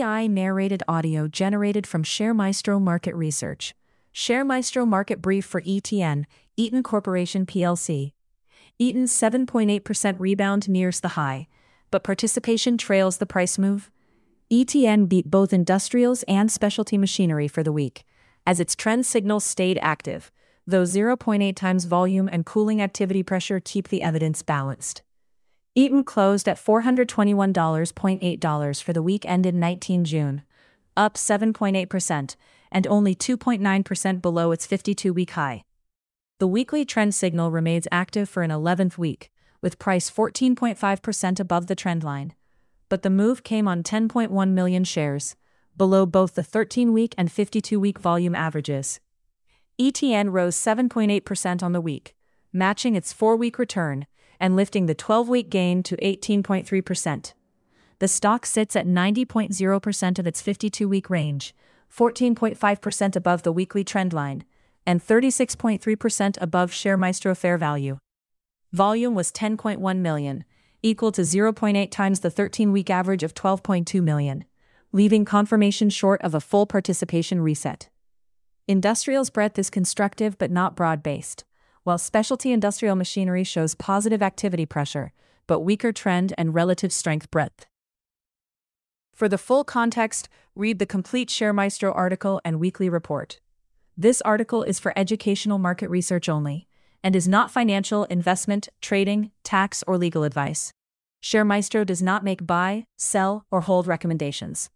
AI narrated audio generated from ShareMaestro Market Research. ShareMaestro Market Brief for ETN, Eaton Corporation plc. Eaton's 7.8% rebound nears the high, but participation trails the price move. ETN beat both industrials and specialty machinery for the week, as its trend signals stayed active, though 0.8 times volume and cooling activity pressure keep the evidence balanced. Eaton closed at $421.8 for the week ended 19 June, up 7.8% and only 2.9% below its 52-week high. The weekly trend signal remains active for an 11th week, with price 14.5% above the trend line. But the move came on 10.1 million shares, below both the 13-week and 52-week volume averages. ETN rose 7.8% on the week, matching its 4-week return, and lifting the 12-week gain to 18.3%. The stock sits at 90.0% of its 52-week range, 14.5% above the weekly trend line, and 36.3% above ShareMaestro fair value. Volume was 10.1 million, equal to 0.8 times the 13-week average of 12.2 million, leaving confirmation short of a full participation reset. Industrials breadth is constructive but not broad-based, while specialty industrial machinery shows positive activity pressure, but weaker trend and relative strength breadth. For the full context, read the complete ShareMaestro article and weekly report. This article is for educational market research only, and is not financial, investment, trading, tax, or legal advice. ShareMaestro does not make buy, sell, or hold recommendations.